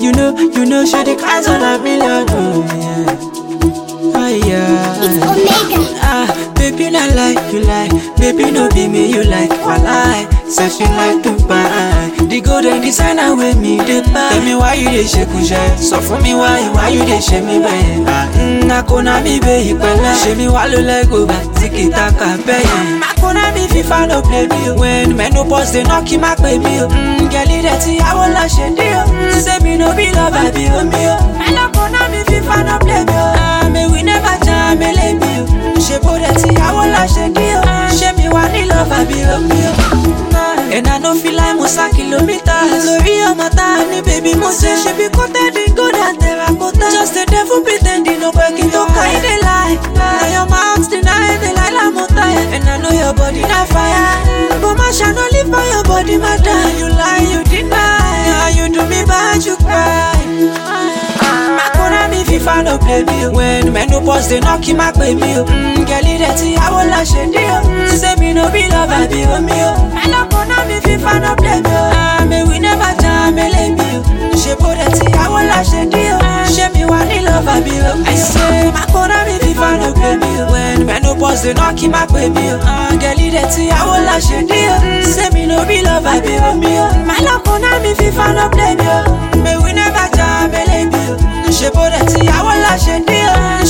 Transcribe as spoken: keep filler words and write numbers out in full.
You know, you know, she the cries on a million. Oh yeah, oh yeah. It's Omega. Ah, baby, not like you like. Baby, no be me, you like. Walai, searching like Dubai. The golden designer with me, the buy. Tell me why you dey shake kushai. So for me, why, why you dey shake me, baby? Ah, nakona mi be ipele. Shake me while you let go back. Tiki taka, baby. Nakona mi FIFA no play me. When menopause they knock him back, baby. Mm, girl, it's I will lash it, deal. Say me no be love, I be on me. Nakona mi FIFA no play me. Ah, me we never jam, me let me. She put it, I will lash it, deal. She me want the love, I be on me. And I don't feel like Musa kilometers. Lori Amata, ni baby Mose. She be coated in gold and terracotta. Just the devil pretending no working to hide the lie. Now your mouth deny the lie la mota. And I know your body not fire. But my shall not live for your body, matter. You lie, you deny. Now you do me bad, you cry. Makona mi FIFA no play me. When menopause they knock him back, baby. Mm, girl, it's I will lash it, deal. Say me no be love, I be on me. Makona mi FIFA no play me. Ah, me we never jam, me let me. She put it, I will lash it, deal. She me want the love, I be on me. I say, Makona mi FIFA no play me. When menopause they knock him back, baby. Ah, girl, it's I will lash it, deal. Say me no be love, I be on me. Makona mi FIFA no play me. Me we never jam, me let me. She put it, I will lash it, deal.